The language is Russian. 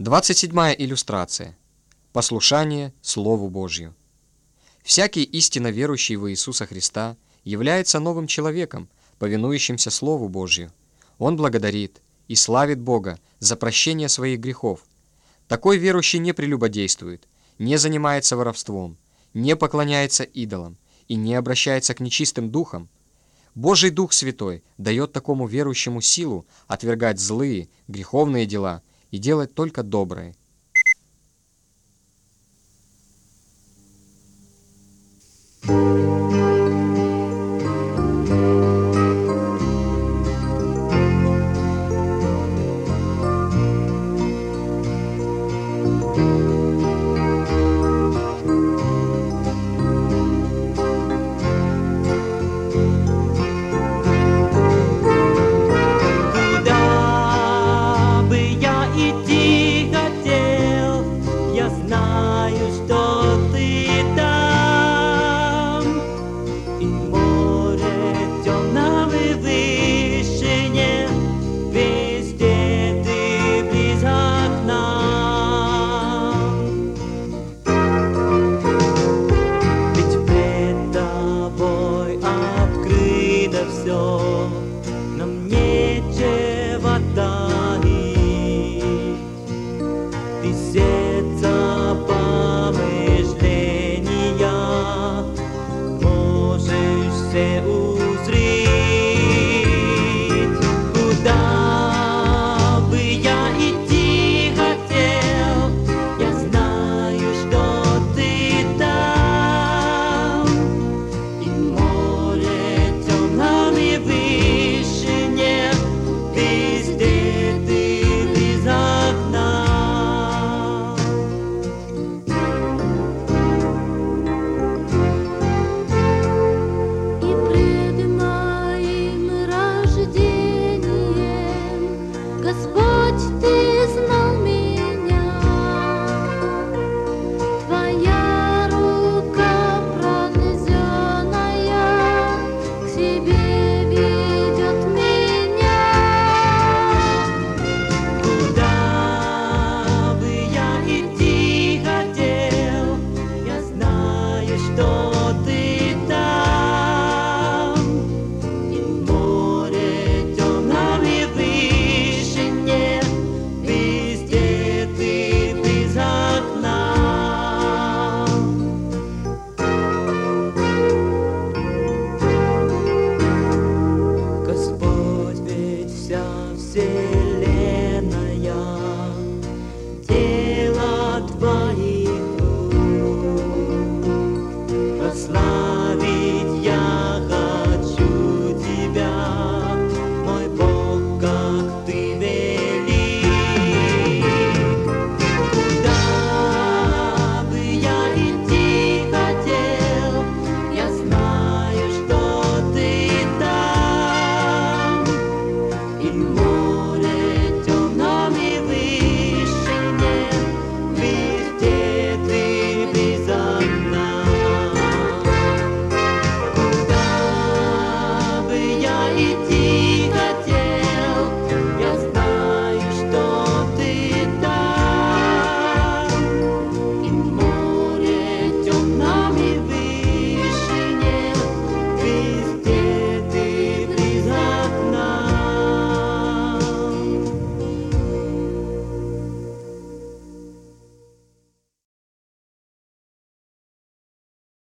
27-я иллюстрация. Послушание Слову Божью. Всякий истинно верующий в Иисуса Христа является новым человеком, повинующимся Слову Божью. Он благодарит и славит Бога за прощение своих грехов. Такой верующий не прелюбодействует, не занимается воровством, не поклоняется идолам и не обращается к нечистым духам. Божий Дух Святой дает такому верующему силу отвергать злые, греховные дела и делать только доброе. Нам нечего таить, ты сердца помышления можешь все узреть. Куда бы я идти хотел, я знаю, что ты там, и море темном и выше нет, везде ты близок нам. И пред моим рождением, Господь, Ты